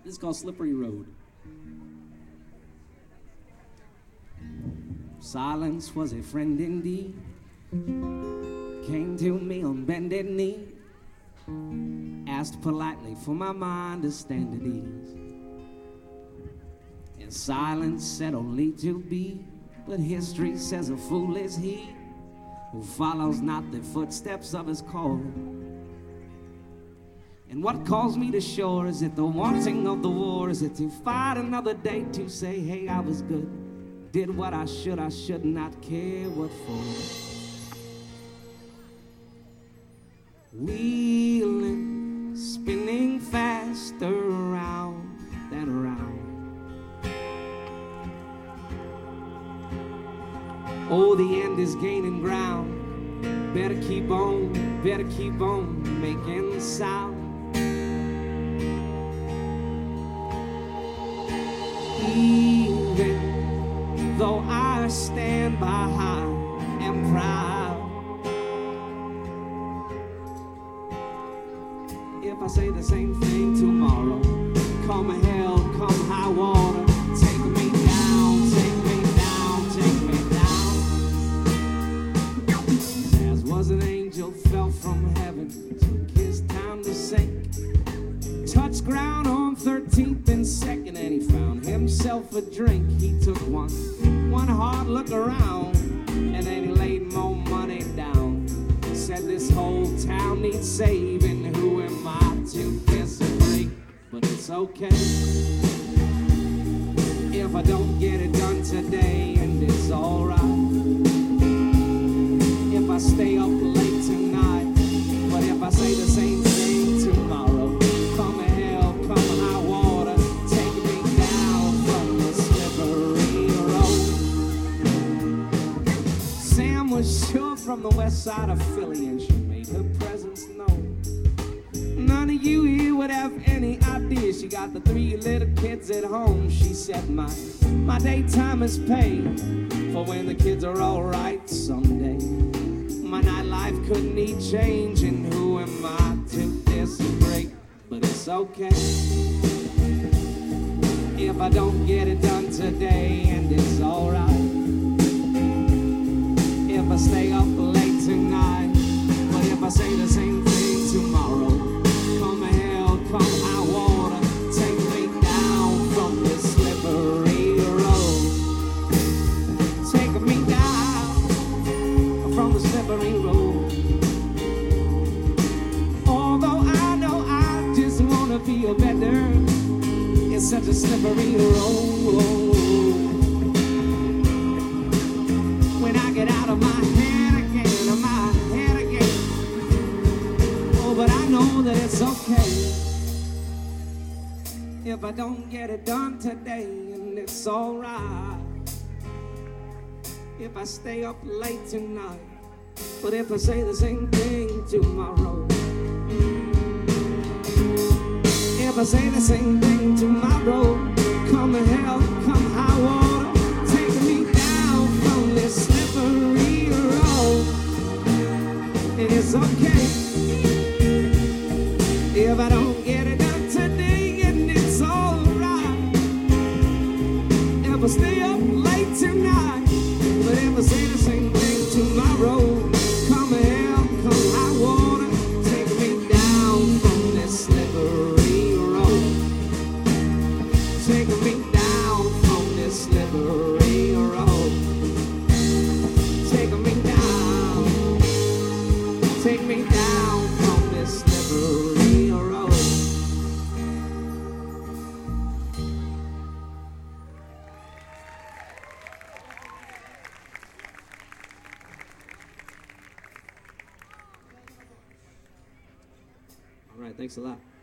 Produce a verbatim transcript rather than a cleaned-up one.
This is called Slippery Road. Silence was a friend indeed. Came to me on bended knee. Asked politely for my mind to stand at ease. And silence said only to be. But history says a fool is he who follows not the footsteps of his calling. And what calls me to shore? Is it the wanting of the war? Is it to fight another day to say, hey, I was good, did what I should, I should not care what for. Wheeling, spinning fast around and around. Oh, the end is gaining ground. Better keep on, better keep on making sound. Even though I stand by high and proud, if I say the same thing tomorrow, come hell, come high water, take me down, take me down, take me down. As was an angel, fell from heaven, took his time to sink. Touched ground on thirteenth and second, and he found himself a drink. He took one, one hard look around, and then he laid more money down. Said this whole town needs saving. Who am I to disagree? But it's okay if I don't get it done today, and it's alright if I stay up late tonight. But if I say the same thing tomorrow, come hell, come high water, take me down from the slippery road. Sam was sure from the west side of Philly, and she made her presence known. None of you here would have any idea. She got the three little kids at home. She said, my, my daytime is paid for when the kids are all right someday. My nightlife could need changing. Who am I to disagree? But it's okay if I don't get it done today, and it's alright if I stay up late tonight. But if I say the same thing tomorrow, come hell, come high water, take me down from this slippery road. Take me down from the slippery road. Although I know I just wanna feel better, it's such a slippery road. When I get out of my head again, of my head again. Oh, but I know that it's okay if I don't get it done today, and it's alright if I stay up late tonight. But if I say the same thing tomorrow, if I say the same thing tomorrow, come hell, come high water, take me down from this slippery road. And it's okay if I don't get it done today, and it's alright if I stay up late tonight. But if I say the same thing tomorrow, come hell, come high water, take me down from this slippery road. Take me down from this slippery road. Take me down, take me down from this slippery road. All right, thanks a lot.